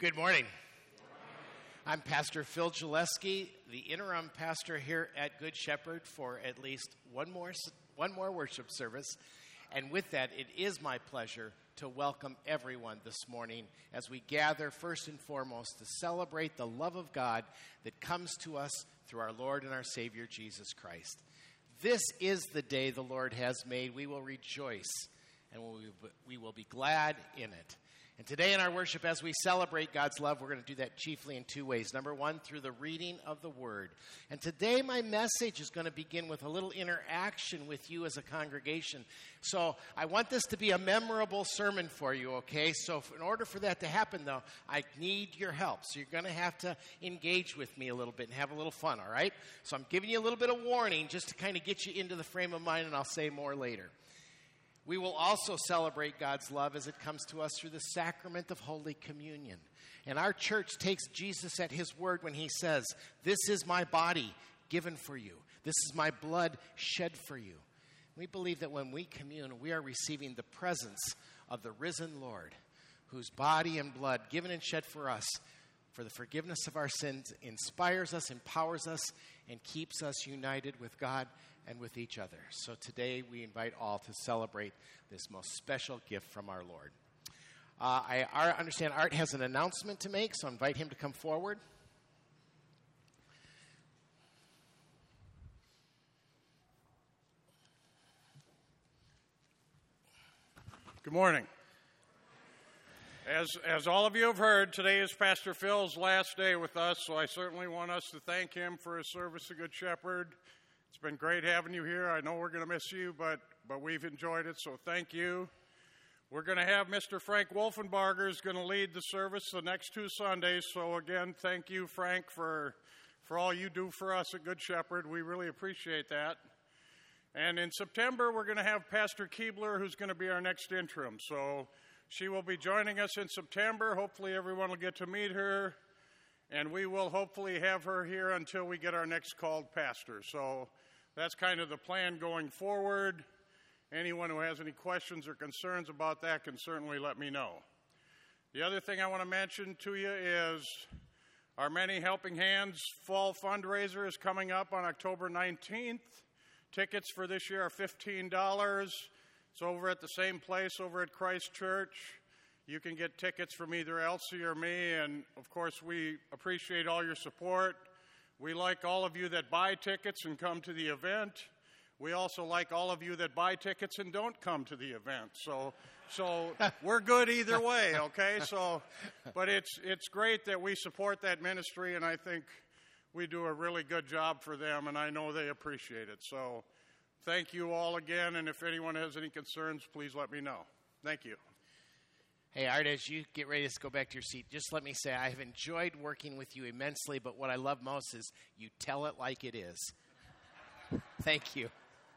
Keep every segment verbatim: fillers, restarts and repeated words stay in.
Good morning. I'm Pastor Phil Gillespie, the interim pastor here at Good Shepherd for at least one more one more worship service. And with that, it is my pleasure to welcome everyone this morning as we gather first and foremost to celebrate the love of God that comes to us through our Lord and our Savior, Jesus Christ. This is the day the Lord has made. We will rejoice and we will be glad in it. And today in our worship, as we celebrate God's love, we're going to do that chiefly in two ways. Number one, through the reading of the Word. And today my message is going to begin with a little interaction with you as a congregation. So I want this to be a memorable sermon for you, okay? So in order for that to happen, though, I need your help. So you're going to have to engage with me a little bit and have a little fun, all right? So I'm giving you a little bit of warning just to kind of get you into the frame of mind, and I'll say more later. We will also celebrate God's love as it comes to us through the sacrament of Holy Communion. And our church takes Jesus at his word when he says, "This is my body given for you. This is my blood shed for you." We believe that when we commune, we are receiving the presence of the risen Lord, whose body and blood given and shed for us for the forgiveness of our sins inspires us, empowers us, and keeps us united with God and with each other. So today we invite all to celebrate this most special gift from our Lord. Uh, I, I understand Art has an announcement to make, so I invite him to come forward. Good morning. As, as all of you have heard, today is Pastor Phil's last day with us, so I certainly want us to thank him for his service to Good Shepherd. It's been great having you here. I know we're going to miss you, but but we've enjoyed it, so thank you. We're going to have Mister Frank Wolfenbarger is going to lead the service the next two Sundays, so again, thank you, Frank, for, for all you do for us at Good Shepherd. We really appreciate that. And in September, we're going to have Pastor Keebler, who's going to be our next interim, so she will be joining us in September. Hopefully everyone will get to meet her, and we will hopefully have her here until we get our next called pastor. So that's kind of the plan going forward. Anyone who has any questions or concerns about that can certainly let me know. The other thing I want to mention to you is our Many Helping Hands Fall Fundraiser is coming up on October nineteenth. Tickets for this year are fifteen dollars. It's over at the same place over at Christ Church. You can get tickets from either Elsie or me, and of course we appreciate all your support. We like all of you that buy tickets and come to the event. We also like all of you that buy tickets and don't come to the event. So so we're good either way, okay? So but it's it's great that we support that ministry, and I think we do a really good job for them, and I know they appreciate it. So thank you all again, and if anyone has any concerns, please let me know. Thank you. Hey, Art, as you get ready to go back to your seat, just let me say I have enjoyed working with you immensely, but what I love most is you tell it like it is. Thank you.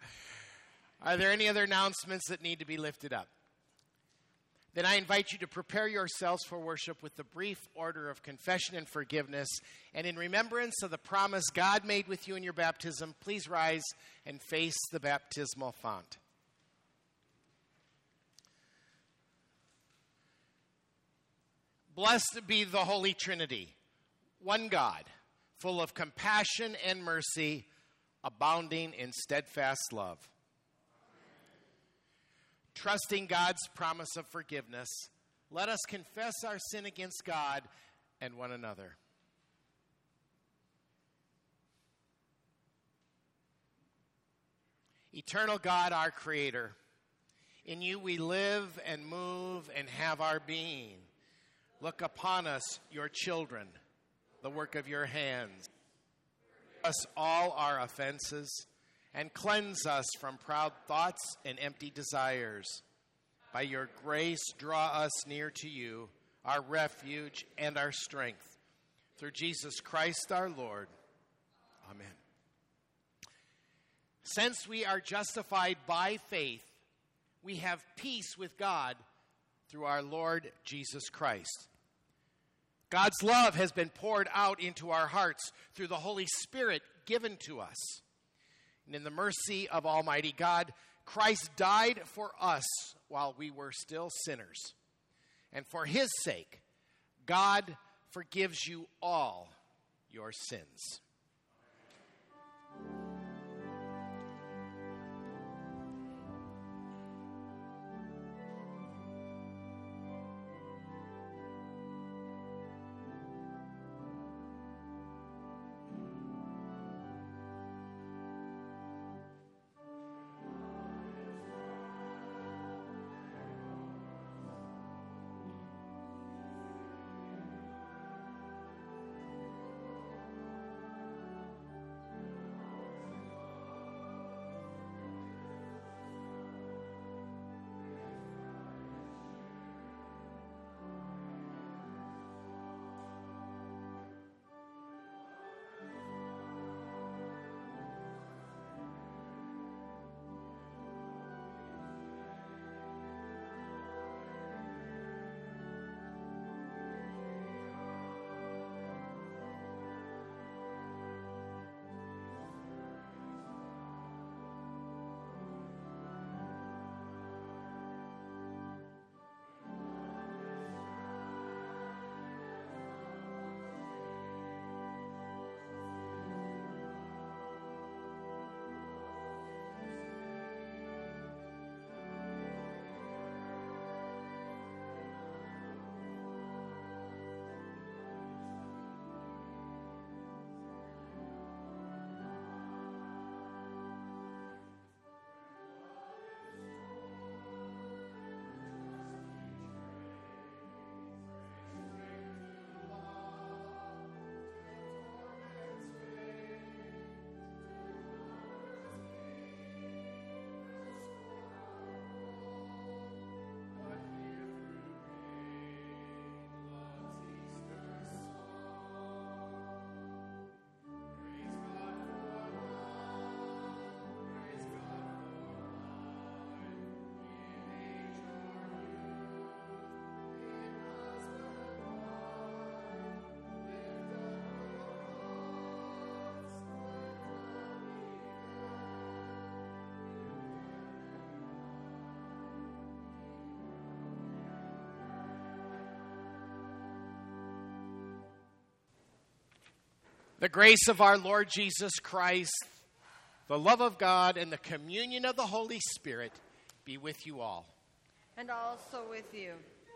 Are there any other announcements that need to be lifted up? Then I invite you to prepare yourselves for worship with the brief order of confession and forgiveness. And in remembrance of the promise God made with you in your baptism, please rise and face the baptismal font. Blessed be the Holy Trinity, one God, full of compassion and mercy, abounding in steadfast love. Trusting God's promise of forgiveness, let us confess our sin against God and one another. Eternal God, our Creator, in you we live and move and have our being. Look upon us, your children, the work of your hands. Forgive us all our offenses, and cleanse us from proud thoughts and empty desires. By your grace, draw us near to you, our refuge and our strength. Through Jesus Christ our Lord. Amen. Since we are justified by faith, we have peace with God through our Lord Jesus Christ. God's love has been poured out into our hearts through the Holy Spirit given to us. And in the mercy of Almighty God, Christ died for us while we were still sinners. And for his sake, God forgives you all your sins. The grace of our Lord Jesus Christ, the love of God, and the communion of the Holy Spirit be with you all. And also with you.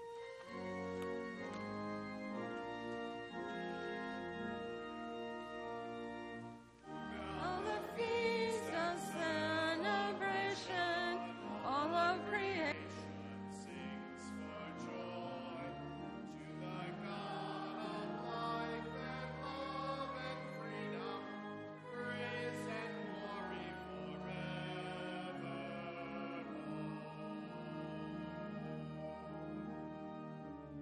All the feast of celebration, all of creation Sings for joy to the God of life and love and freedom, praise and glory forevermore.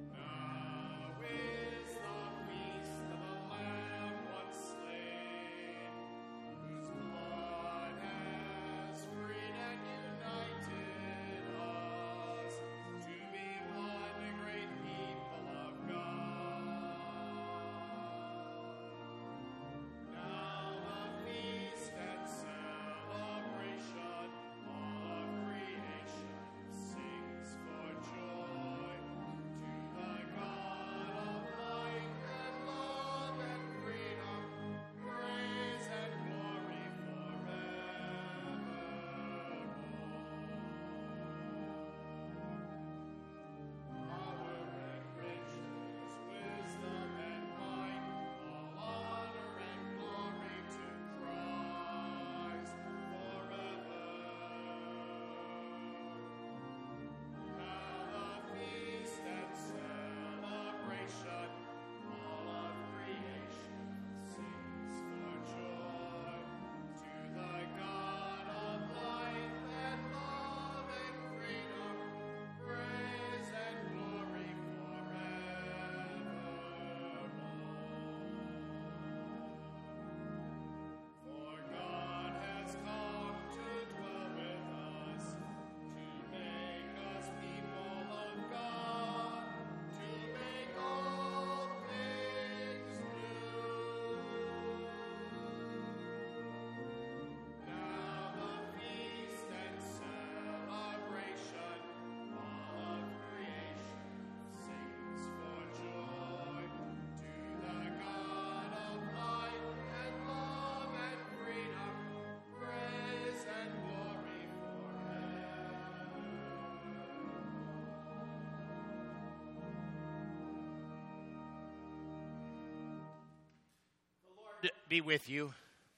be with you.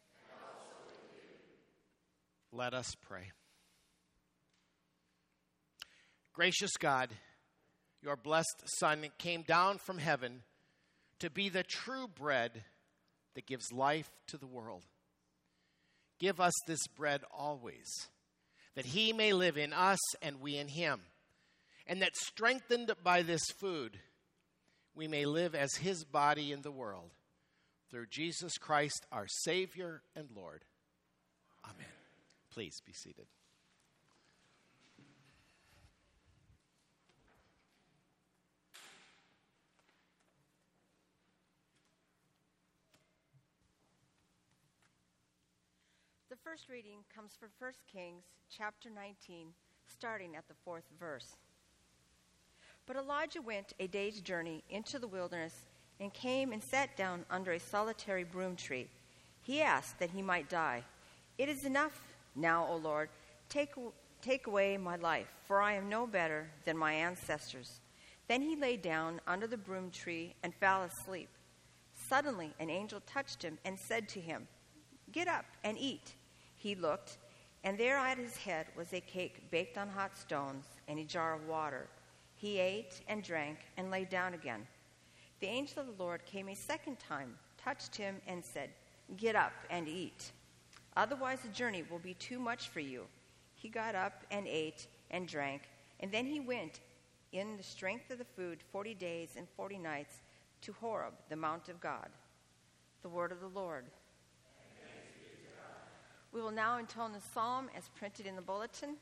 Let us pray. Gracious God, your blessed Son came down from heaven to be the true bread that gives life to the world. Give us this bread always, that he may live in us and we in him, and that strengthened by this food, we may live as his body in the world. Through Jesus Christ, our Savior and Lord. Amen. Please be seated. The first reading comes from First Kings chapter nineteen, starting at the fourth verse. But Elijah went a day's journey into the wilderness and came and sat down under a solitary broom tree. He asked that he might die. It is enough now, O Lord, take, take away my life, for I am no better than my ancestors. Then he lay down under the broom tree and fell asleep. Suddenly an angel touched him and said to him, "Get up and eat." He looked, and there at his head was a cake baked on hot stones and a jar of water. He ate and drank and lay down again. The angel of the Lord came a second time, touched him, and said, "Get up and eat. Otherwise the journey will be too much for you." He got up and ate and drank, and then he went in the strength of the food forty days and forty nights to Horeb, the mount of God. The word of the Lord. We will now intone the psalm as printed in the bulletin.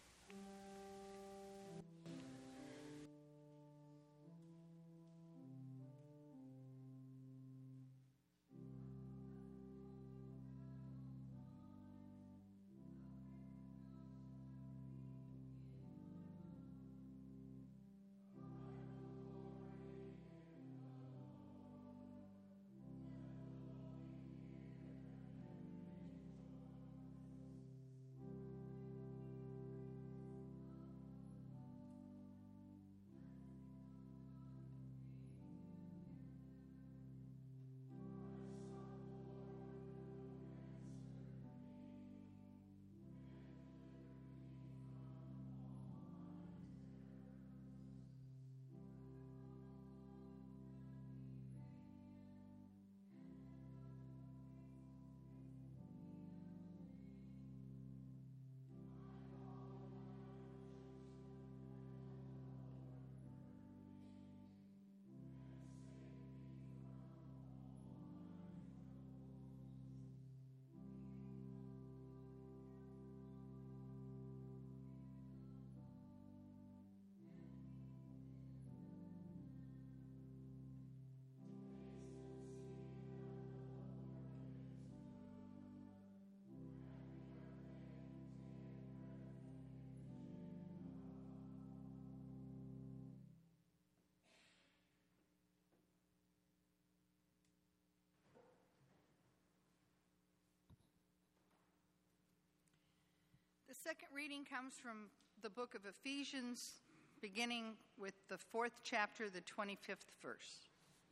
The second reading comes from the book of Ephesians, beginning with the fourth chapter, the twenty-fifth verse.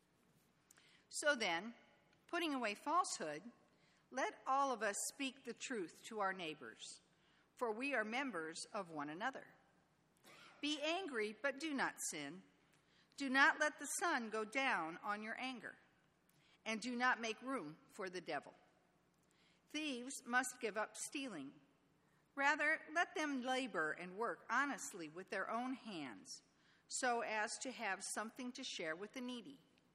So then, putting away falsehood, let all of us speak the truth to our neighbors, for we are members of one another. Be angry, but do not sin. Do not let the sun go down on your anger, and do not make room for the devil. Thieves must give up stealing. Rather, let them labor and work honestly with their own hands, so as to have something to share with the needy.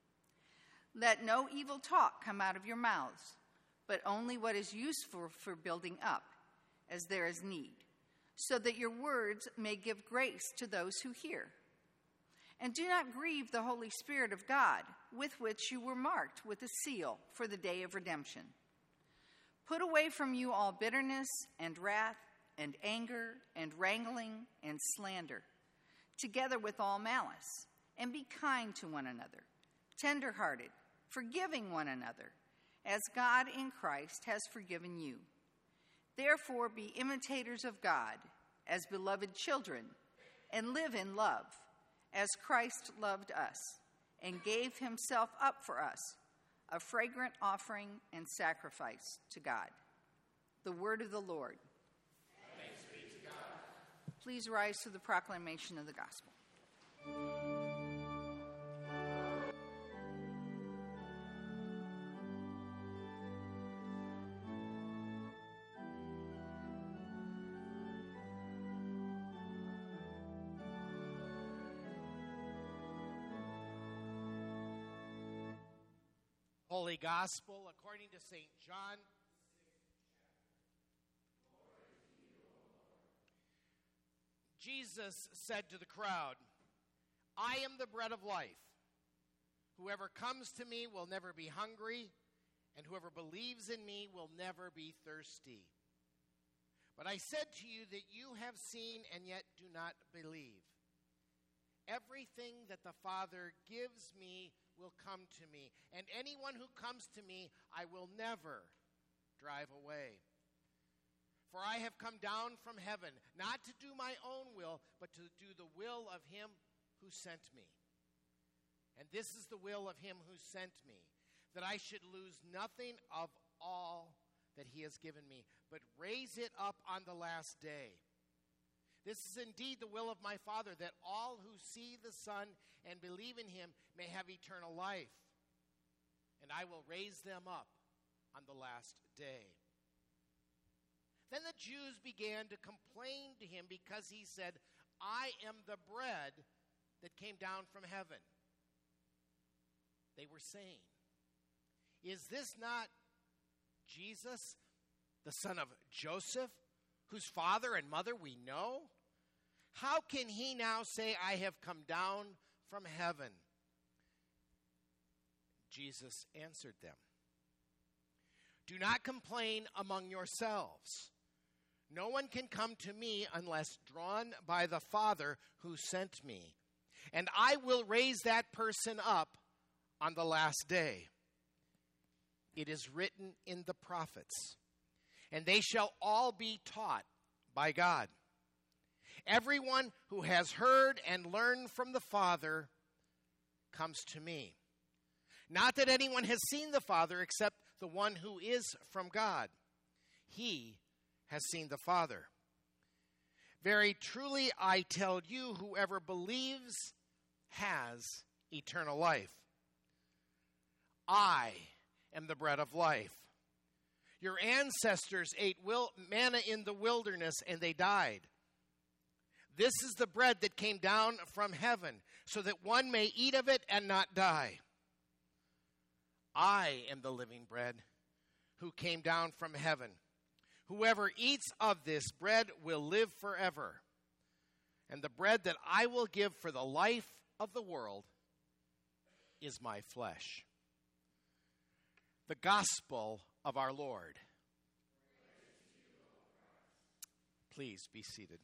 Let no evil talk come out of your mouths, but only what is useful for building up, as there is need, so that your words may give grace to those who hear. And do not grieve the Holy Spirit of God, with which you were marked with a seal for the day of redemption. Put away from you all bitterness and wrath and anger and wrangling and slander, together with all malice, and be kind to one another, tender-hearted, forgiving one another, as God in Christ has forgiven you. Therefore be imitators of God as beloved children, and live in love, as Christ loved us and gave himself up for us, a fragrant offering and sacrifice to God. The word of the Lord. Thanks be to God. Please rise to the proclamation of the gospel. Holy Gospel according to Saint John. Jesus said to the crowd, I am the bread of life. Whoever comes to me will never be hungry, and whoever believes in me will never be thirsty. But I said to you that you have seen and yet do not believe. Everything that the Father gives me will come to me, and anyone who comes to me I will never drive away. For I have come down from heaven, not to do my own will, but to do the will of him who sent me. And this is the will of him who sent me, that I should lose nothing of all that he has given me, but raise it up on the last day. This is indeed the will of my Father, that all who see the Son and believe in him may have eternal life, and I will raise them up on the last day. Then the Jews began to complain to him because he said, I am the bread that came down from heaven. They were saying, is this not Jesus, the son of Joseph, whose father and mother we know? How can he now say, I have come down from heaven? Jesus answered them, do not complain among yourselves. No one can come to me unless drawn by the Father who sent me. And I will raise that person up on the last day. It is written in the prophets, and they shall all be taught by God. Everyone who has heard and learned from the Father comes to me. Not that anyone has seen the Father except the one who is from God. He has seen the Father. Very truly I tell you, whoever believes has eternal life. I am the bread of life. Your ancestors ate wil- manna in the wilderness, and they died. This is the bread that came down from heaven, so that one may eat of it and not die. I am the living bread who came down from heaven. Whoever eats of this bread will live forever. And the bread that I will give for the life of the world is my flesh. The gospel of our Lord. Please be seated.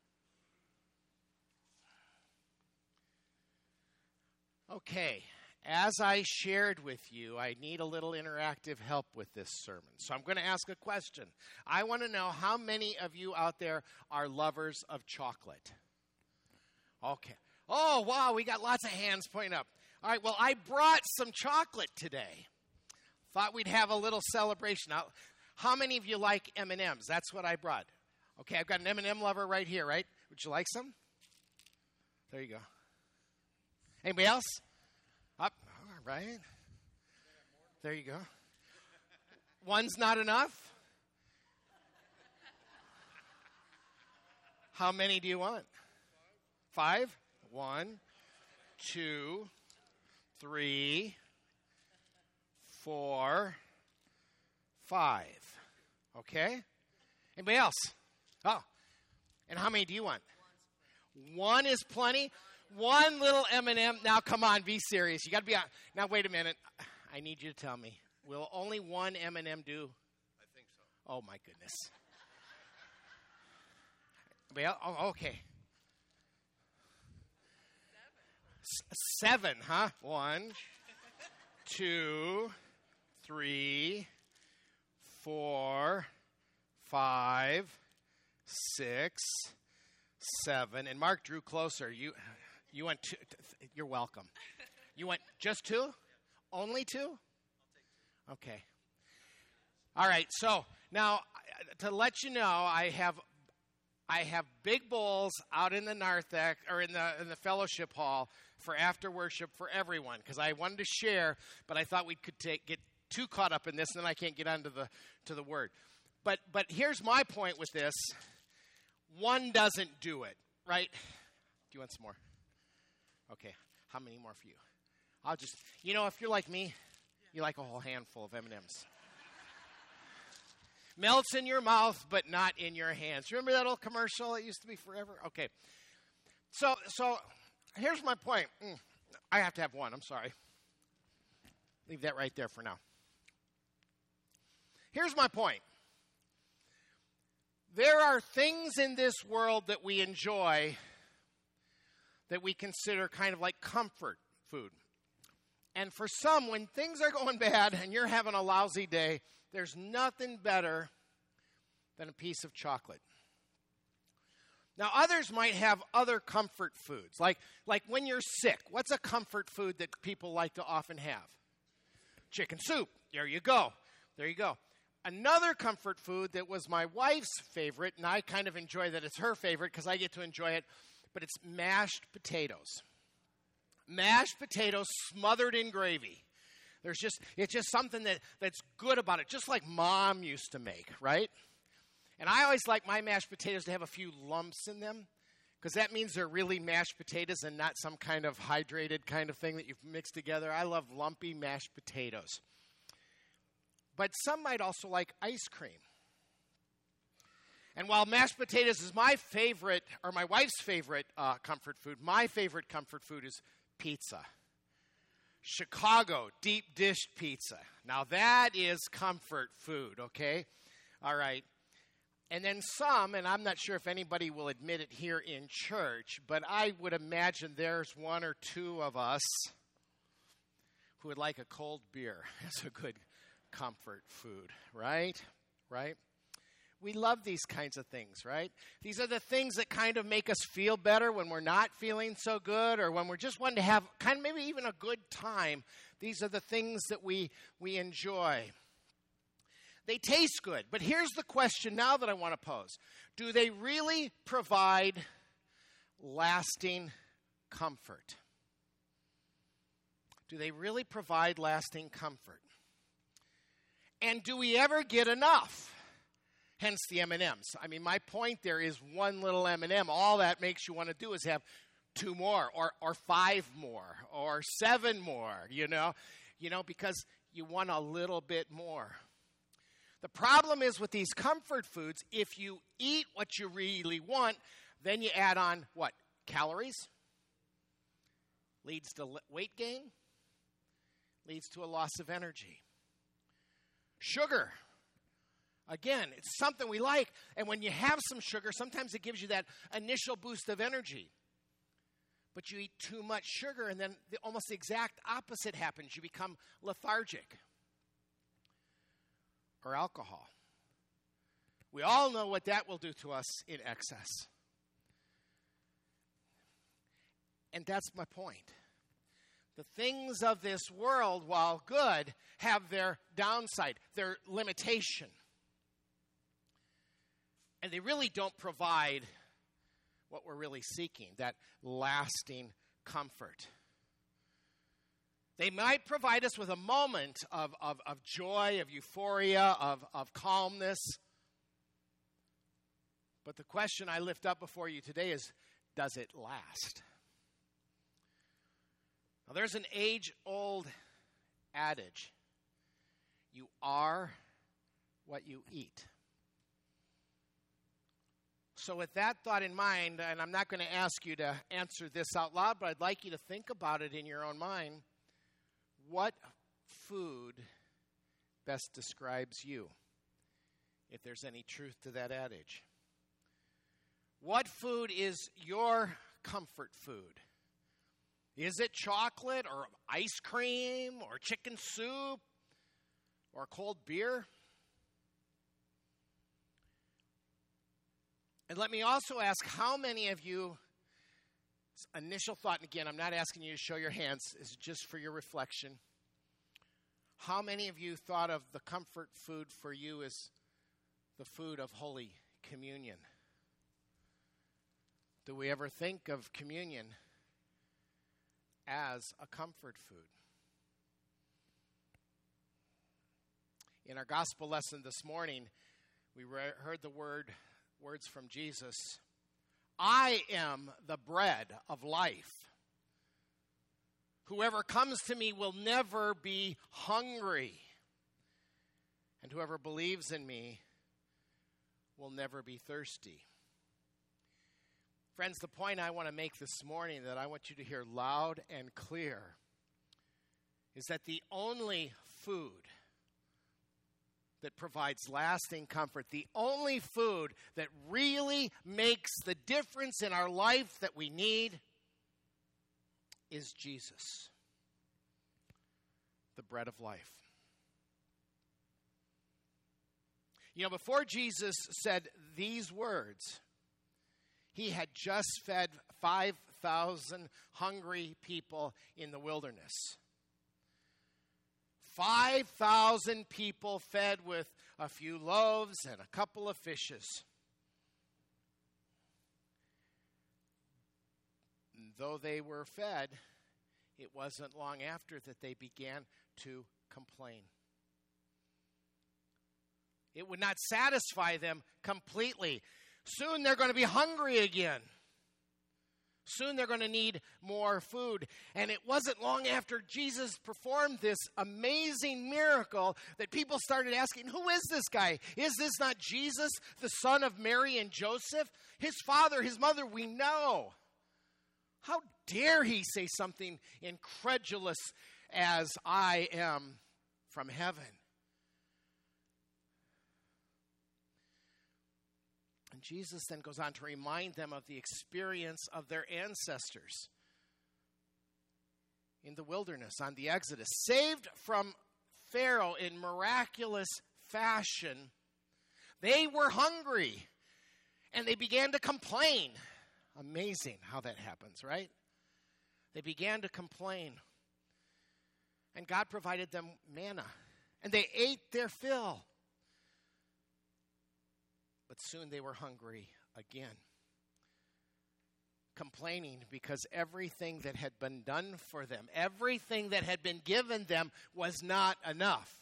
Okay, as I shared with you, I need a little interactive help with this sermon. So I'm going to ask a question. I want to know how many of you out there are lovers of chocolate? Okay. Oh, wow, we got lots of hands pointing up. All right, well, I brought some chocolate today. Thought we'd have a little celebration. Now, how many of you like M and M's? That's what I brought. Okay, I've got an M and M lover right here, right? Would you like some? There you go. Anybody else? Up. All right. There you go. One's not enough? How many do you want? Five? One, two, three, four, five. Okay? Anybody else? Oh. And how many do you want? One is plenty. One little M and M. Now, come on, be serious. You got to be on. Now, wait a minute. I need you to tell me. Will only one M and M do? I think so. Oh, my goodness. Well, oh, okay. S- seven, huh? One, two, three, four, five, six, seven. And Mark drew closer. You, you went two. You're welcome. You went just two? Only two? Okay. All right. So now, to let you know, I have I have big bowls out in the narthex or in the in the fellowship hall for after worship for everyone because I wanted to share, but I thought we could take, get too caught up in this, and then I can't get onto the to the word. But but here's my point with this: one doesn't do it, right? Do you want some more? Okay. How many more for you? I'll just, you know, if you're like me, you like a whole handful of M and M's. Melts in your mouth, but not in your hands. Remember that old commercial? It used to be forever? Okay. So, so here's my point. Mm, I have to have one. I'm sorry. Leave that right there for now. Here's my point. There are things in this world that we enjoy that we consider kind of like comfort food. And for some, when things are going bad and you're having a lousy day, there's nothing better than a piece of chocolate. Now, others might have other comfort foods. Like, like when you're sick, what's a comfort food that people like to often have? Chicken soup. There you go. There you go. Another comfort food that was my wife's favorite, and I kind of enjoy that it's her favorite because I get to enjoy it, but it's mashed potatoes. Mashed potatoes smothered in gravy. There's just, it's just something that, that's good about it, just like Mom used to make, right? And I always like my mashed potatoes to have a few lumps in them because that means they're really mashed potatoes and not some kind of hydrated kind of thing that you've mixed together. I love lumpy mashed potatoes. But some might also like ice cream. And while mashed potatoes is my favorite, or my wife's favorite uh, comfort food, my favorite comfort food is pizza. Chicago deep dish pizza. Now that is comfort food, okay? All right. And then some, and I'm not sure if anybody will admit it here in church, but I would imagine there's one or two of us who would like a cold beer as a good comfort food, right? Right? We love these kinds of things, right? These are the things that kind of make us feel better when we're not feeling so good or when we're just wanting to have kind of maybe even a good time. These are the things that we, we enjoy. They taste good, but here's the question now that I want to pose. Do they really provide lasting comfort? Do they really provide lasting comfort? And do we ever get enough? Hence the M and M's. I mean, my point there is one little M and M. All that makes you want to do is have two more or, or five more or seven more, you know, you know, because you want a little bit more. The problem is with these comfort foods, if you eat what you really want, then you add on what? Calories. Leads to weight gain. Leads to a loss of energy. Sugar. Again, it's something we like. And when you have some sugar, sometimes it gives you that initial boost of energy. But you eat too much sugar, and then the, almost the exact opposite happens. You become lethargic. Or alcohol. We all know what that will do to us in excess. And that's my point. The things of this world, while good, have their downside, their limitation. And they really don't provide what we're really seeking, that lasting comfort. They might provide us with a moment of, of, of joy, of euphoria, of, of calmness. But the question I lift up before you today is, does it last? Now, there's an age-old adage. You are what you eat. So with that thought in mind, and I'm not going to ask you to answer this out loud, but I'd like you to think about it in your own mind. What food best describes you, if there's any truth to that adage? What food is your comfort food? Is it chocolate or ice cream or chicken soup or cold beer? And let me also ask, how many of you, initial thought, and again, I'm not asking you to show your hands, it's just for your reflection. How many of you thought of the comfort food for you as the food of Holy Communion? Do we ever think of communion as a comfort food? In our gospel lesson this morning, we re- heard the word, words from Jesus. I am the bread of life. Whoever comes to me will never be hungry. And whoever believes in me will never be thirsty. Friends, the point I want to make this morning that I want you to hear loud and clear is that the only food that provides lasting comfort, the only food that really makes the difference in our life that we need is Jesus, the bread of life. You know, before Jesus said these words, he had just fed five thousand hungry people in the wilderness. five thousand people fed with a few loaves and a couple of fishes. Though they were fed, it wasn't long after that they began to complain. It would not satisfy them completely. Soon they're going to be hungry again. Soon they're going to need more food. And it wasn't long after Jesus performed this amazing miracle that people started asking, who is this guy? Is this not Jesus, the son of Mary and Joseph? His father, his mother, we know. How dare he say something incredulous as I am from heaven? And Jesus then goes on to remind them of the experience of their ancestors in the wilderness on the Exodus. Saved from Pharaoh in miraculous fashion, they were hungry and they began to complain. Amazing how that happens, right? They began to complain. And God provided them manna. And they ate their fill. But soon they were hungry again. Complaining because everything that had been done for them, everything that had been given them was not enough.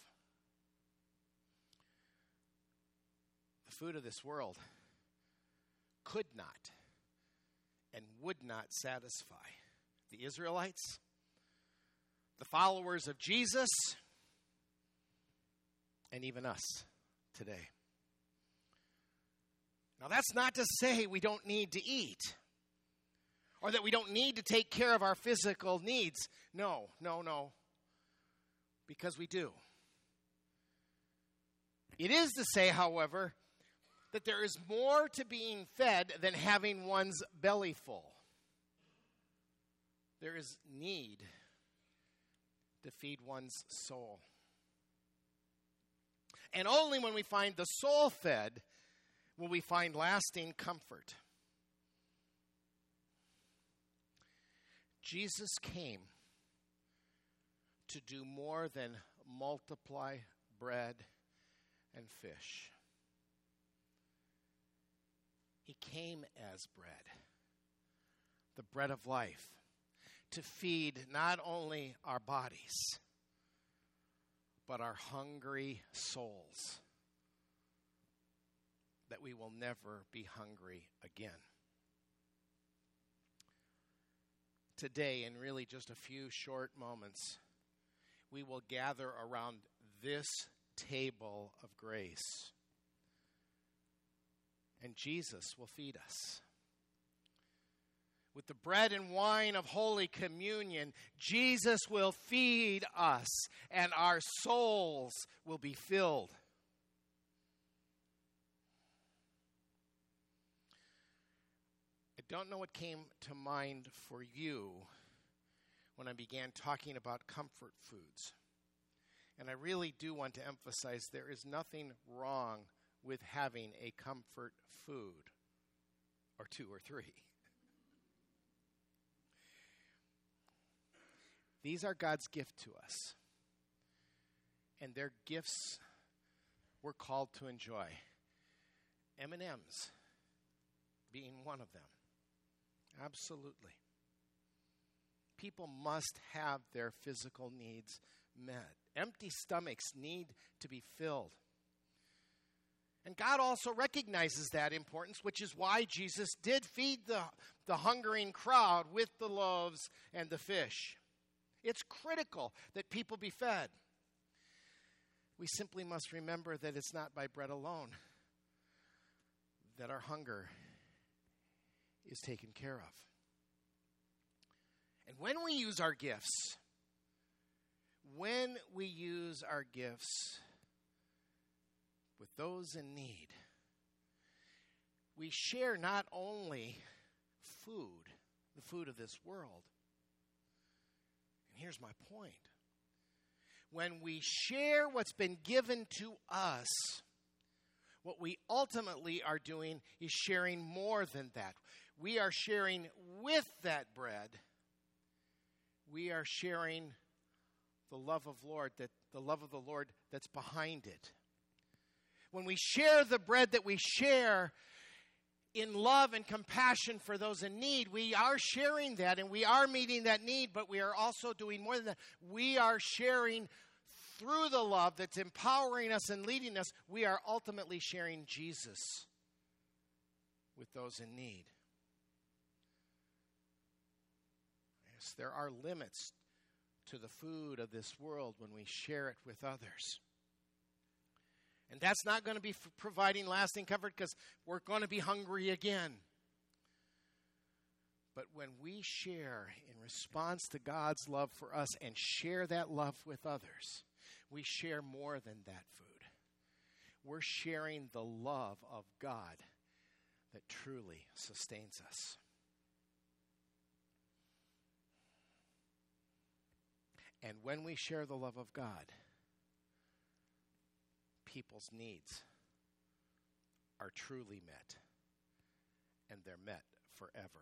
The food of this world could not and would not satisfy the Israelites, the followers of Jesus, and even us today. Now, that's not to say we don't need to eat or that we don't need to take care of our physical needs. No, no, no, because we do. It is to say, however, that there is more to being fed than having one's belly full. There is need to feed one's soul. And only when we find the soul fed will we find lasting comfort. Jesus came to do more than multiply bread and fish. He came as bread, the bread of life, to feed not only our bodies, but our hungry souls, that we will never be hungry again. Today, in really just a few short moments, we will gather around this table of grace. And Jesus will feed us. With the bread and wine of Holy Communion, Jesus will feed us, and our souls will be filled. I don't know what came to mind for you when I began talking about comfort foods. And I really do want to emphasize there is nothing wrong with having a comfort food, or two or three. These are God's gift to us. and their gifts we're called to enjoy. M and M's being one of them. Absolutely. People must have their physical needs met. Empty stomachs need to be filled. And God also recognizes that importance, which is why Jesus did feed the, the hungering crowd with the loaves and the fish. It's critical that people be fed. We simply must remember that it's not by bread alone that our hunger is taken care of. And when we use our gifts, when we use our gifts with those in need, we share not only food, the food of this world. And here's my point. When we share what's been given to us, what we ultimately are doing is sharing more than that. We are sharing with that bread. We are sharing the love of Lord, that the love of the Lord that's behind it. When we share the bread that we share in love and compassion for those in need, we are sharing that and we are meeting that need, but we are also doing more than that. We are sharing through the love that's empowering us and leading us. We are ultimately sharing Jesus with those in need. Yes, there are limits to the food of this world when we share it with others. And that's not going to be f- providing lasting comfort because we're going to be hungry again. But when we share in response to God's love for us and share that love with others, we share more than that food. We're sharing the love of God that truly sustains us. And when we share the love of God, people's needs are truly met, and they're met forever.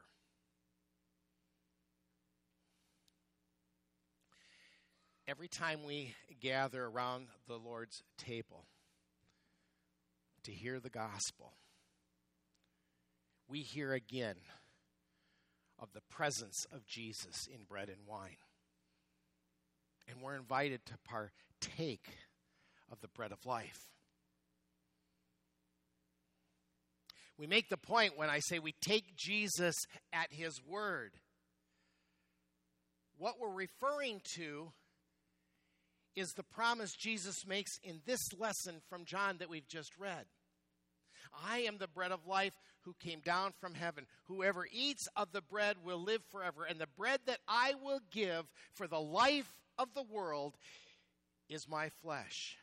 Every time we gather around the Lord's table to hear the gospel, we hear again of the presence of Jesus in bread and wine. And we're invited to partake of the bread of life. We make the point when I say we take Jesus at his word. What we're referring to is the promise Jesus makes in this lesson from John that we've just read. I am the bread of life who came down from heaven. Whoever eats of the bread will live forever. And the bread that I will give for the life of the world is my flesh.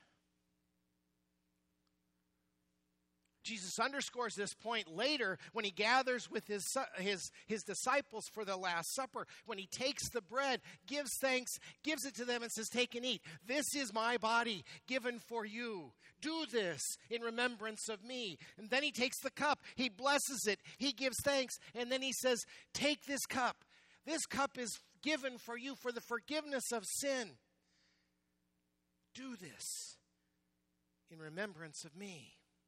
Jesus underscores this point later when he gathers with his, his, his disciples for the Last Supper. When he takes the bread, gives thanks, gives it to them and says, take and eat. This is my body given for you. Do this in remembrance of me. And then he takes the cup. He blesses it. He gives thanks. And then he says, take this cup. This cup is given for you for the forgiveness of sin. Do this in remembrance of me.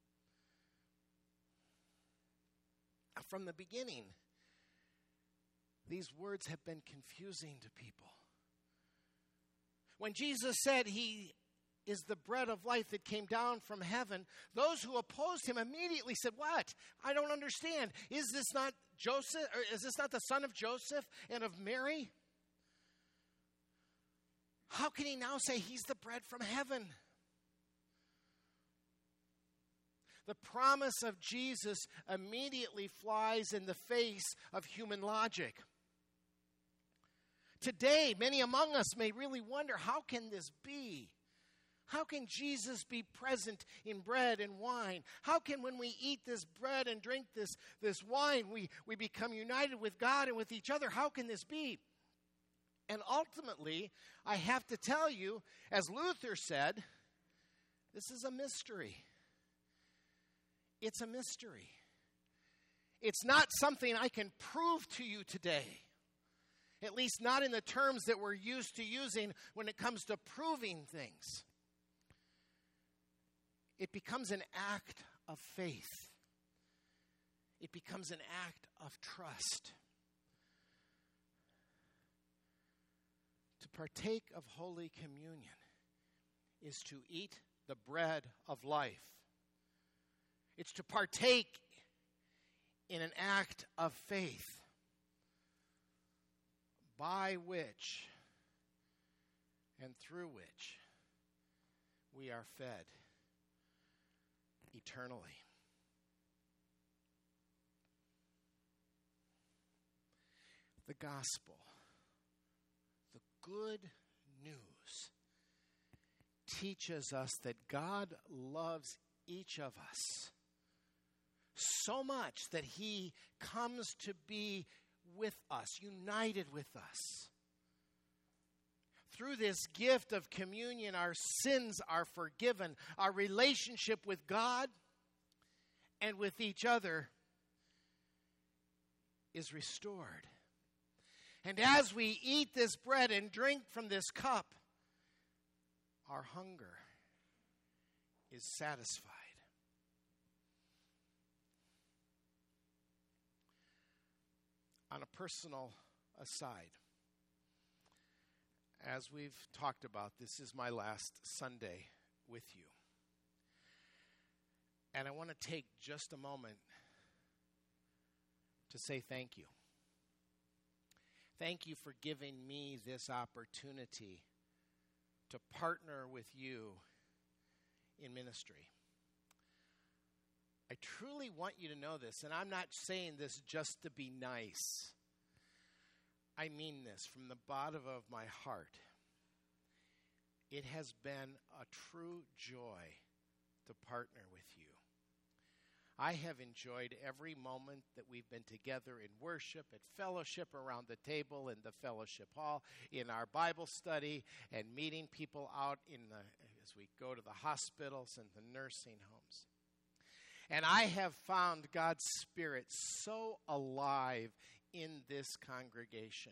From the beginning, these words have been confusing to people. When Jesus said he is the bread of life that came down from heaven, those who opposed him immediately said, what? I don't understand. Is this not Joseph, or is this not the son of Joseph and of Mary? How can he now say he's the bread from heaven? The promise of Jesus immediately flies in the face of human logic. Today, many among us may really wonder, how can this be? How can Jesus be present in bread and wine? How can when we eat this bread and drink this, this wine, we, we become united with God and with each other? How can this be? And ultimately, I have to tell you, as Luther said, this is a mystery. It's a mystery. It's not something I can prove to you today. At least not in the terms that we're used to using when it comes to proving things. it becomes an act of faith. It becomes an act of trust. To partake of Holy Communion is to eat the bread of life. It's to partake in an act of faith by which and through which we are fed eternally. The gospel, the good news, teaches us that God loves each of us so much that he comes to be with us, united with us. Through this gift of communion, our sins are forgiven. Our relationship with God and with each other is restored. And as we eat this bread and drink from this cup, our hunger is satisfied. On a personal aside, as we've talked about, this is my last Sunday with you. And I want to take just a moment to say thank you. Thank you for giving me this opportunity to partner with you in ministry. I truly want you to know this, and I'm not saying this just to be nice. I mean this from the bottom of my heart. It has been a true joy to partner with you. I have enjoyed every moment that we've been together in worship, at fellowship around the table in the fellowship hall, in our Bible study, and meeting people out in the as we go to the hospitals and the nursing homes. And I have found God's Spirit so alive in this congregation.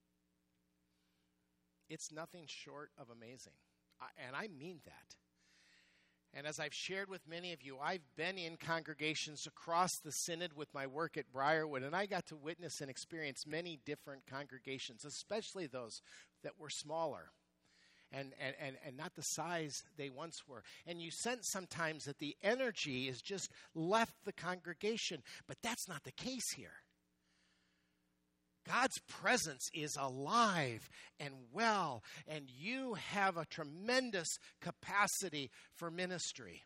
It's nothing short of amazing. I, and I mean that. And as I've shared with many of you, I've been in congregations across the synod with my work at Briarwood, and I got to witness and experience many different congregations, especially those that were smaller and, and, and, and not the size they once were. And you sense sometimes that the energy has just left the congregation, but that's not the case here. God's presence is alive and well, and you have a tremendous capacity for ministry.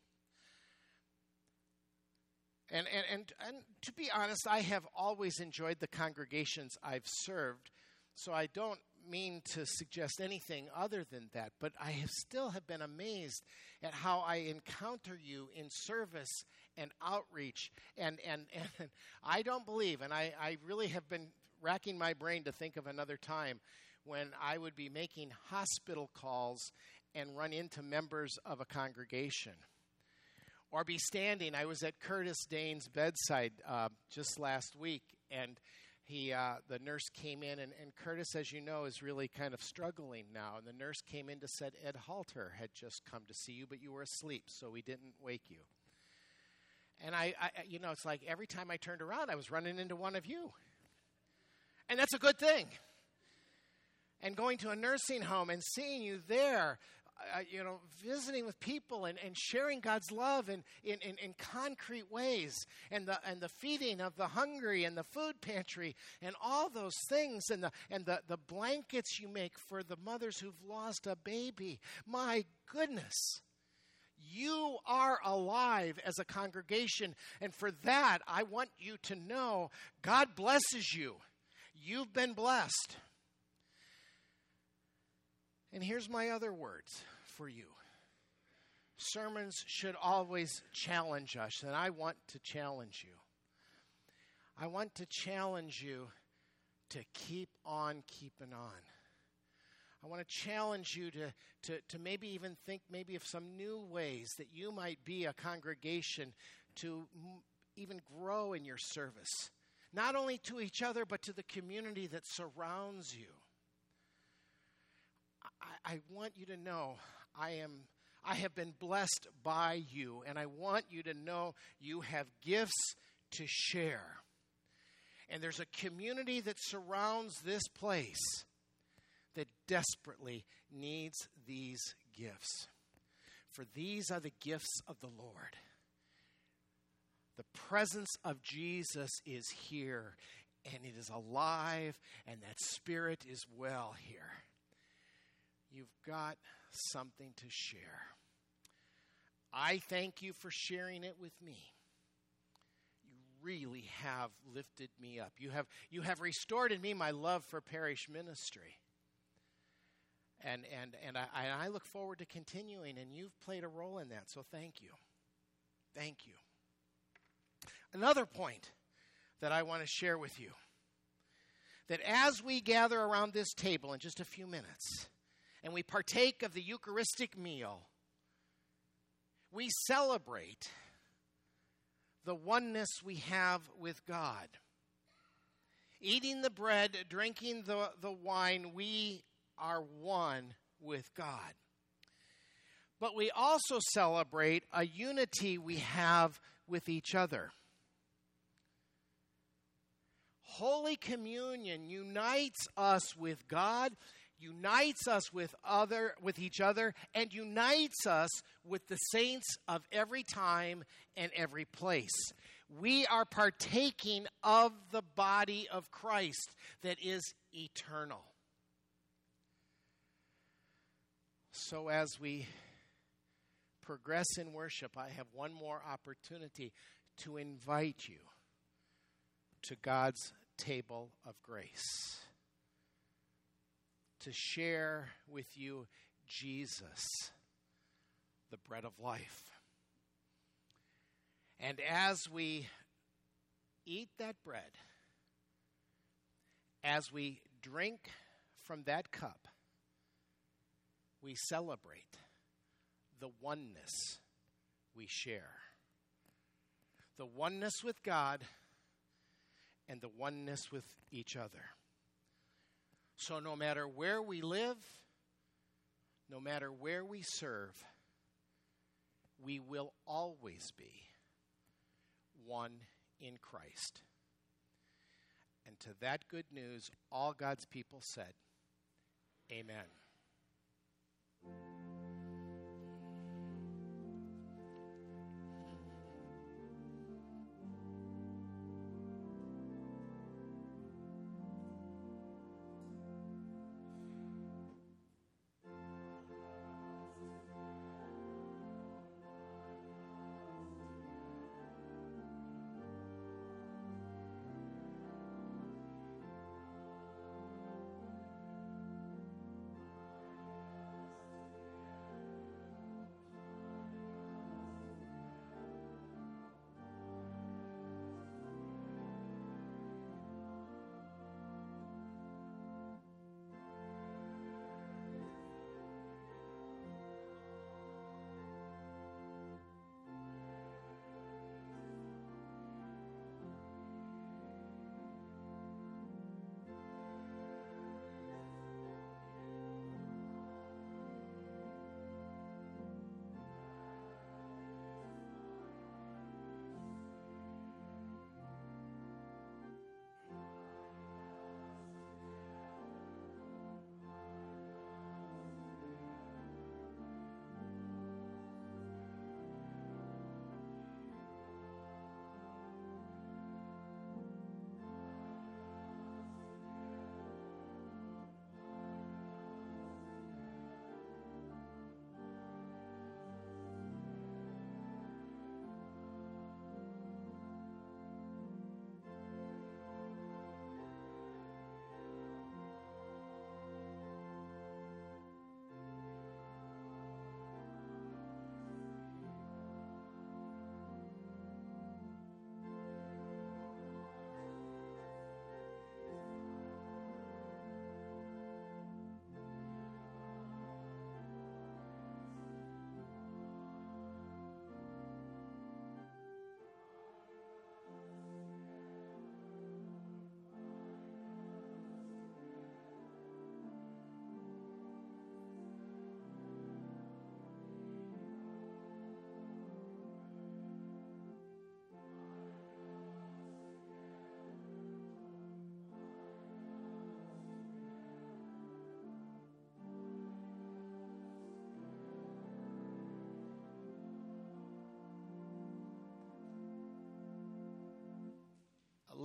And, and, and, and to be honest, I have always enjoyed the congregations I've served, so I don't mean to suggest anything other than that, but I have still have been amazed at how I encounter you in service and outreach. And, and, and I don't believe, and I, I really have been racking my brain to think of another time when I would be making hospital calls and run into members of a congregation. Or be standing. I was at Curtis Dane's bedside uh, just last week, and he, uh, the nurse came in, and, and Curtis, as you know, is really kind of struggling now. And the nurse came in to said, Ed Halter had just come to see you, but you were asleep, so we didn't wake you. And I, I, you know, it's like every time I turned around, I was running into one of you. And that's a good thing. And going to a nursing home and seeing you there, uh, you know, visiting with people and, and sharing God's love in, in, in, in concrete ways, and the and the feeding of the hungry and the food pantry and all those things, and the and the, the blankets you make for the mothers who've lost a baby. My goodness. You are alive as a congregation, and for that, I want you to know God blesses you. You've been blessed. And here's my other words for you. Sermons should always challenge us, and I want to challenge you. I want to challenge you to keep on keeping on. I want to challenge you to, to, to maybe even think maybe of some new ways that you might be a congregation to m- even grow in your service. Not only to each other, but to the community that surrounds you. I, I want you to know I am I have been blessed by you, and I want you to know you have gifts to share. And there's a community that surrounds this place that desperately needs these gifts. For these are the gifts of the Lord. The presence of Jesus is here, and it is alive, and that Spirit is well here. You've got something to share. I thank you for sharing it with me. You really have lifted me up. You have, you have restored in me my love for parish ministry. And, and, and, I, and I look forward to continuing, and you've played a role in that, so thank you. Thank you. Another point that I want to share with you, that as we gather around this table in just a few minutes, and we partake of the Eucharistic meal, we celebrate the oneness we have with God. Eating the bread, drinking the, the wine, we are one with God. But we also celebrate a unity we have with each other. Holy Communion unites us with God, unites us with other with each other, and unites us with the saints of every time and every place. We are partaking of the body of Christ that is eternal. So as we progress in worship, I have one more opportunity to invite you to God's table of grace, to share with you Jesus, the bread of life. And as we eat that bread, as we drink from that cup, we celebrate the oneness we share. The oneness with God and the oneness with each other. So no matter where we live, no matter where we serve, we will always be one in Christ. And to that good news, all God's people said, amen.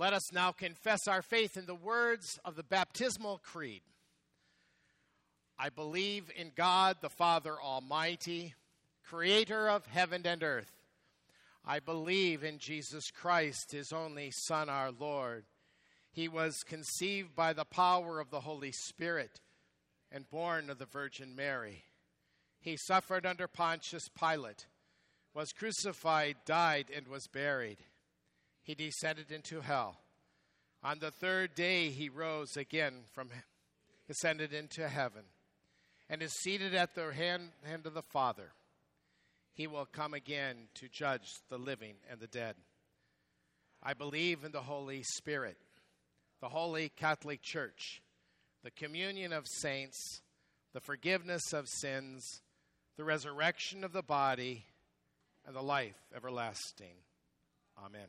let us now confess our faith in the words of the baptismal creed. I believe in God, the Father Almighty, creator of heaven and earth. I believe in Jesus Christ, his only Son, our Lord. He was conceived by the power of the Holy Spirit and born of the Virgin Mary. He suffered under Pontius Pilate, was crucified, died, and was buried. He descended into hell. On the third day he rose again from, ascended into heaven, and is seated at the hand, hand of the Father. He will come again to judge the living and the dead. I believe in the Holy Spirit, the Holy Catholic Church, the communion of saints, the forgiveness of sins, the resurrection of the body, and the life everlasting. Amen.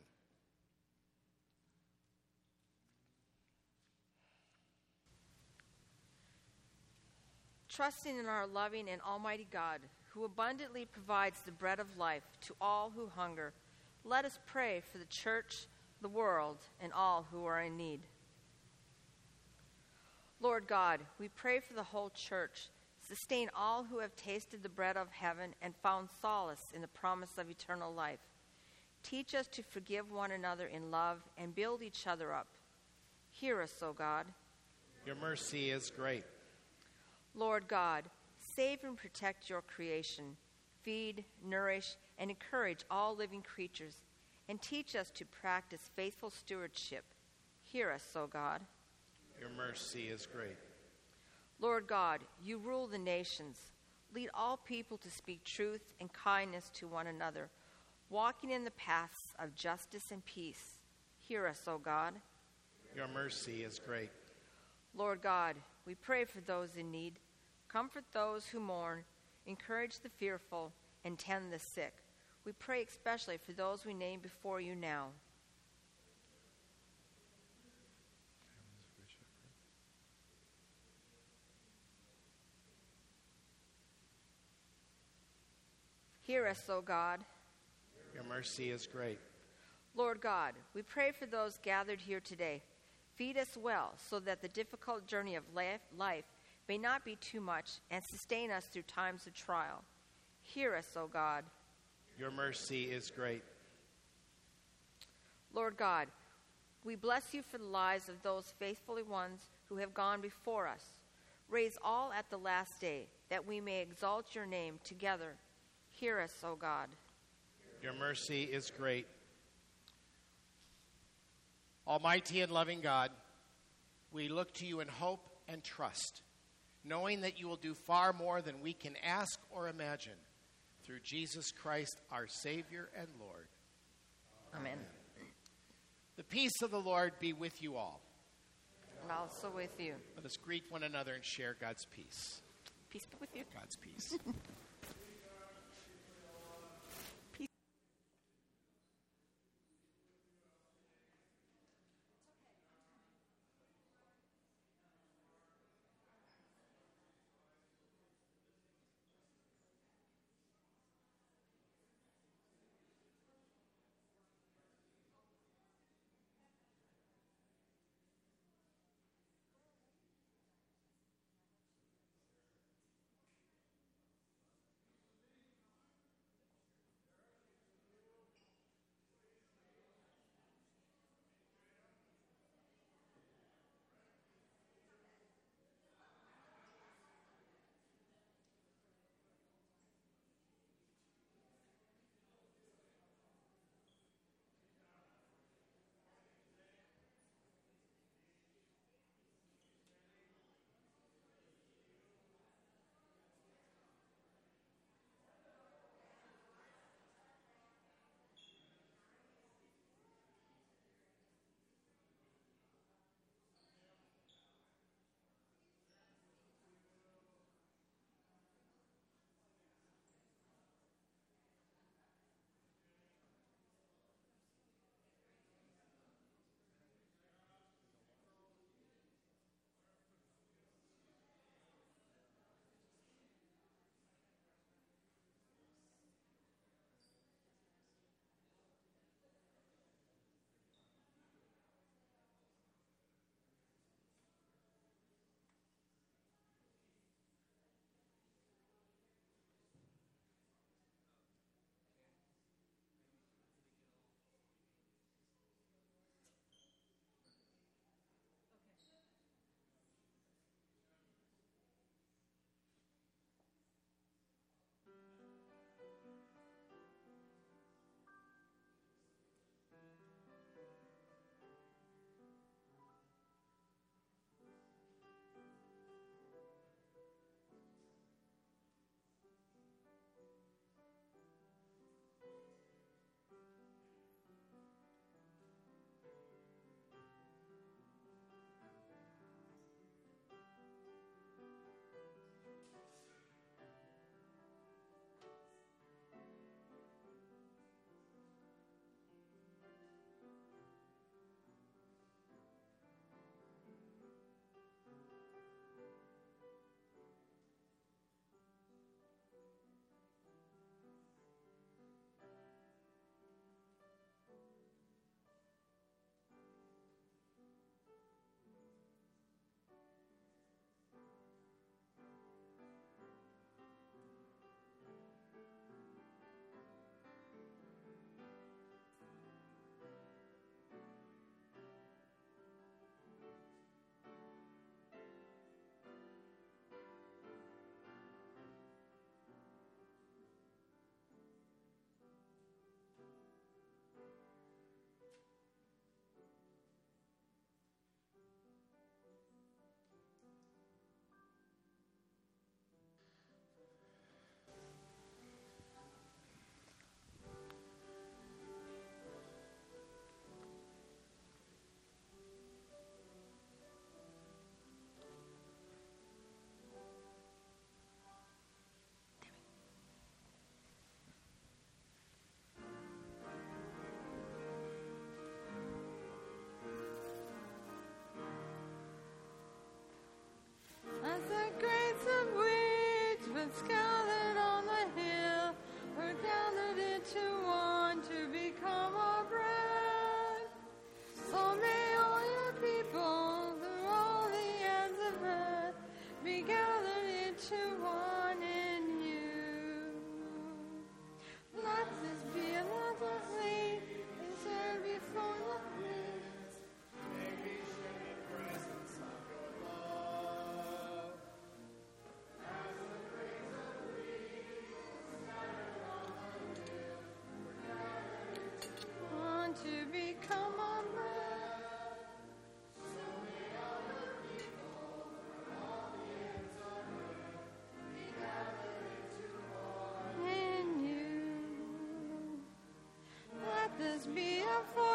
Trusting in our loving and almighty God, who abundantly provides the bread of life to all who hunger, let us pray for the church, the world, and all who are in need. Lord God, we pray for the whole church. Sustain all who have tasted the bread of heaven and found solace in the promise of eternal life. Teach us to forgive one another in love and build each other up. Hear us, O God. Your mercy is great. Lord God, save and protect your creation. Feed, nourish, and encourage all living creatures, and teach us to practice faithful stewardship. Hear us, O God. Your mercy is great. Lord God, you rule the nations. Lead all people to speak truth and kindness to one another, walking in the paths of justice and peace. Hear us, O God. Your mercy is great. Lord God, we pray for those in need. Comfort those who mourn, encourage the fearful, and tend the sick. We pray especially for those we name before you now. Hear us, O God. Your mercy is great. Lord God, we pray for those gathered here today. Feed us well so that the difficult journey of life, life may not be too much, and sustain us through times of trial. Hear us, O God. Your mercy is great. Lord God, we bless you for the lives of those faithful ones who have gone before us. Raise all at the last day, that we may exalt your name together. Hear us, O God. Your mercy is great. Almighty and loving God, we look to you in hope and trust, knowing that you will do far more than we can ask or imagine, through Jesus Christ, our Savior and Lord. Amen. The peace of the Lord be with you all. And also with you. Let us greet one another and share God's peace. Peace be with you. God's peace.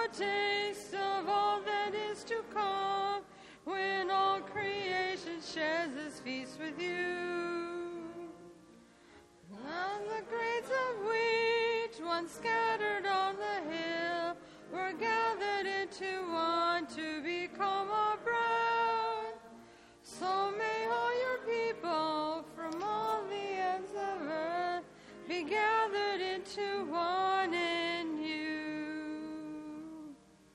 taste of all that is to come, when all creation shares this feast with you. And the grains of wheat, once scattered on the hill, were gathered into one to become our bread. So may all your people from all the ends of earth be gathered into one in you.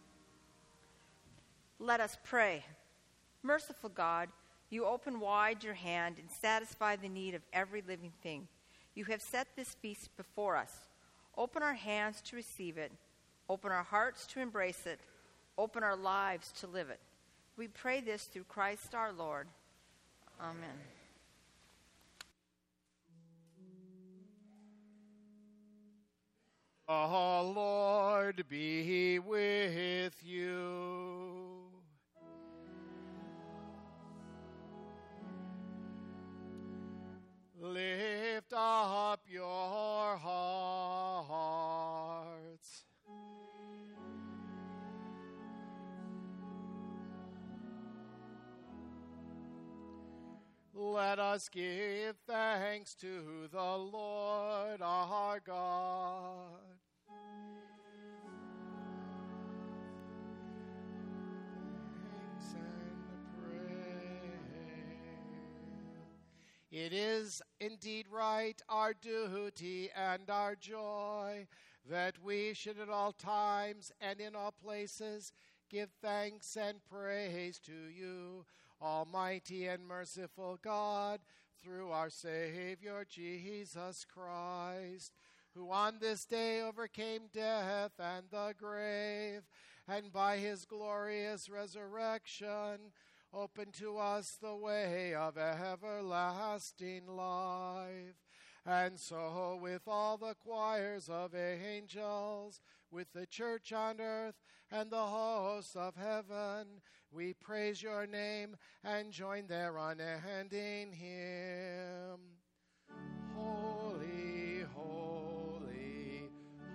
Let us pray. Merciful God, you open wide your hand and satisfy the need of every living thing. You have set this feast before us. Open our hands to receive it. Open our hearts to embrace it. Open our lives to live it. We pray this through Christ our Lord. Amen. The Lord be with you. Lift up your hearts. Let us give thanks to the Lord our God. Thanks and praise. It is indeed right, our duty and our joy, that we should at all times and in all places give thanks and praise to you, Almighty and merciful God, through our Savior Jesus Christ, who on this day overcame death and the grave, and by his glorious resurrection opened to us the way of everlasting life. And so with all the choirs of angels, with the church on earth and the hosts of heaven, we praise your name and join their unending hymn. Holy, holy,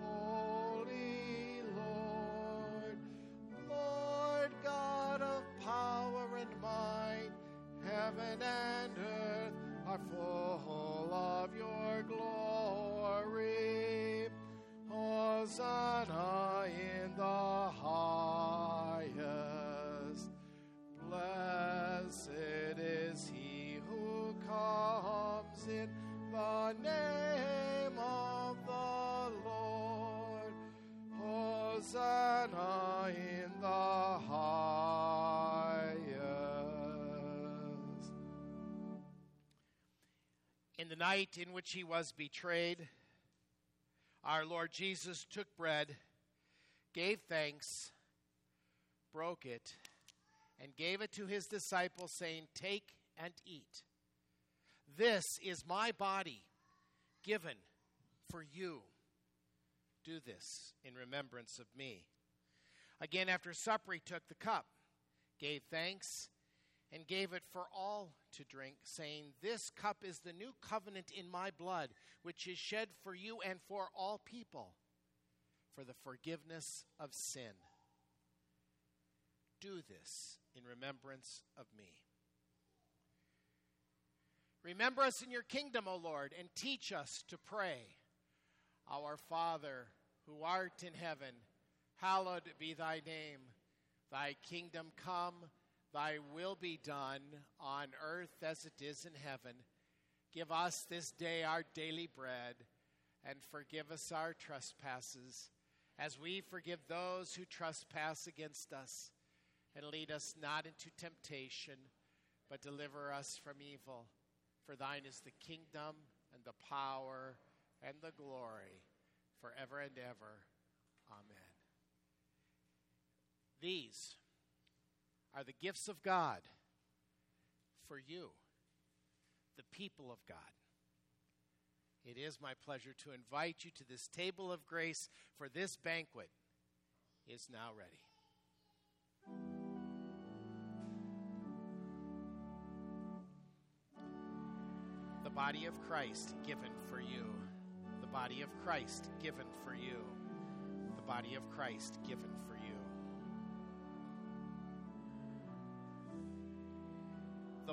holy Lord, Lord God of power and might, heaven and earth are full of your glory. Hosanna in the highest. Blessed is he who comes in the name of the Lord. Hosanna in the highest. In the night in which he was betrayed, our Lord Jesus took bread, gave thanks, broke it, and gave it to his disciples, saying, "Take and eat. This is my body given for you. Do this in remembrance of me." Again, after supper, he took the cup, gave thanks, and gave it for all to drink, saying, "This cup is the new covenant in my blood, which is shed for you and for all people, for the forgiveness of sin. Do this in remembrance of me." Remember us in your kingdom, O Lord, and teach us to pray. Our Father, who art in heaven, hallowed be thy name. Thy kingdom come, thy will be done on earth as it is in heaven. Give us this day our daily bread, and forgive us our trespasses, as we forgive those who trespass against us. And lead us not into temptation, but deliver us from evil. For thine is the kingdom and the power and the glory forever and ever. Amen. These are the gifts of God for you, the people of God. It is my pleasure to invite you to this table of grace, for this banquet is now ready. The body of Christ given for you. The body of Christ given for you. The body of Christ given for you.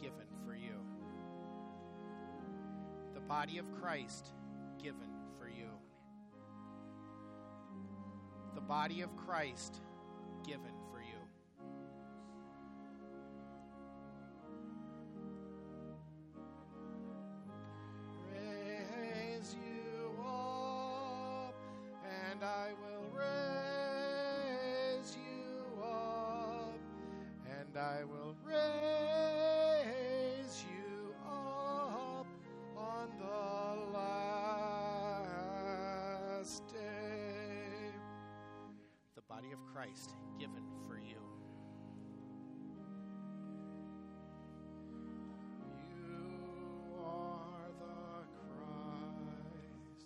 given for you. The body of Christ given for you. The body of Christ given for you. Raise you up, and I will raise you up, and I will raise you up on the last day. The body of Christ given for you. You are the Christ,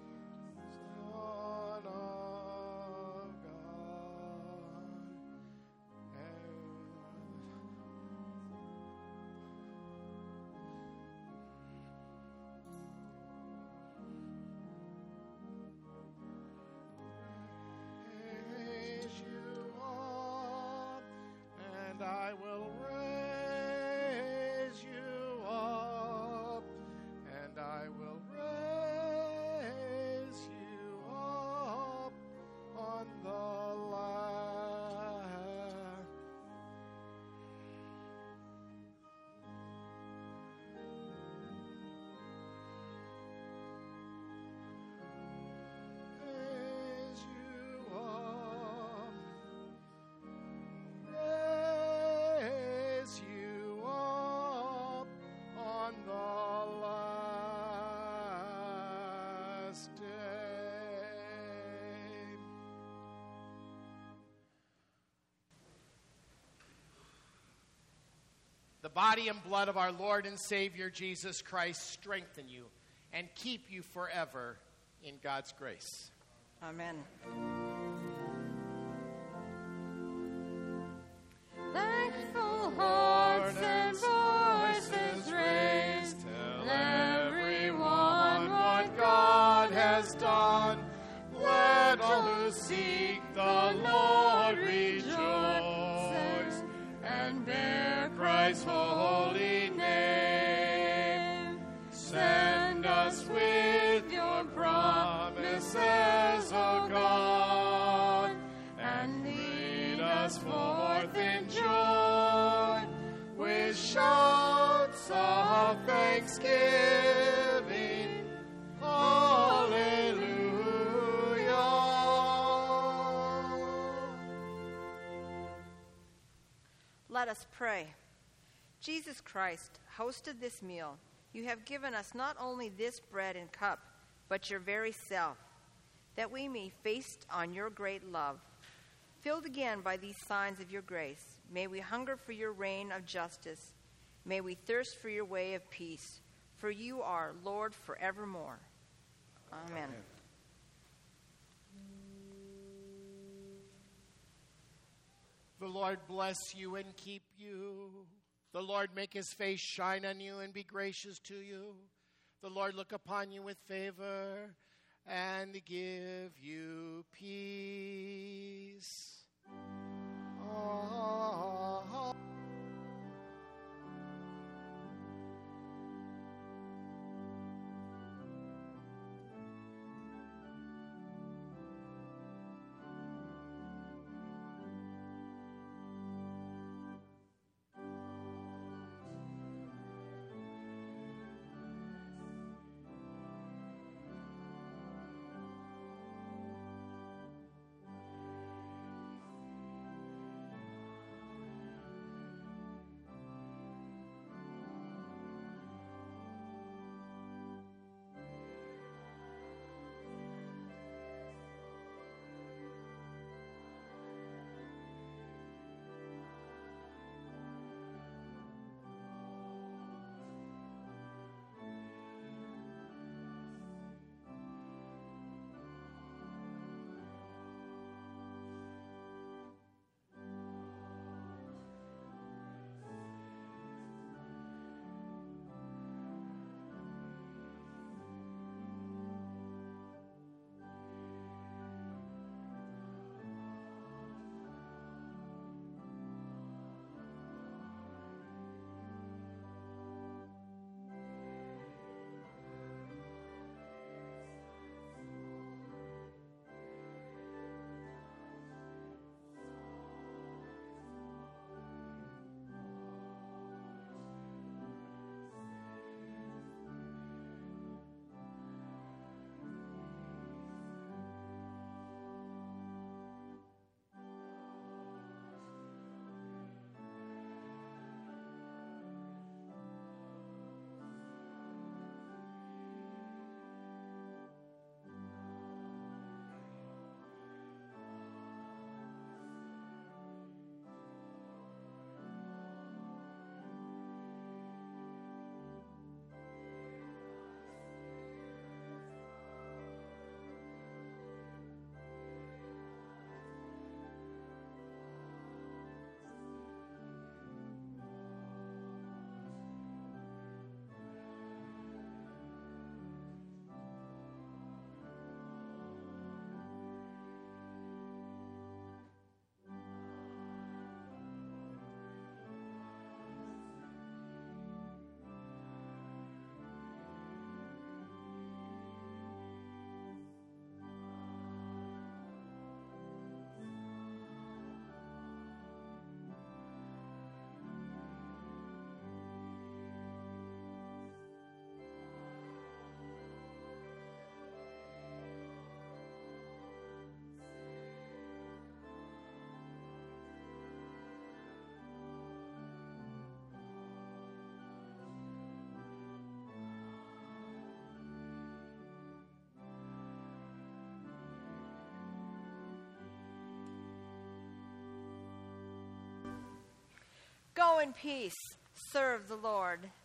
Son of God. Raise you up, and I will raise you up, and I will raise you up on the last. Raise you up, raise you up on the last day. The body and blood of our Lord and Savior Jesus Christ strengthen you and keep you forever in God's grace. Amen. Thankful hearts and voices raised, tell everyone what God has done. Let all who seek the Lord rejoice and bear Christ's holy name. Send us with your promises, O God, and lead us forth in joy with shouts of thanksgiving. Hallelujah. Let us pray. Jesus Christ hosted this meal. You have given us not only this bread and cup, but your very self, that we may feast on your great love. Filled again by these signs of your grace, may we hunger for your reign of justice. May we thirst for your way of peace, for you are Lord forevermore. Amen. Amen. The Lord bless you and keep you. The Lord make his face shine on you and be gracious to you. The Lord look upon you with favor and give you peace. Ah. in peace. Serve the Lord.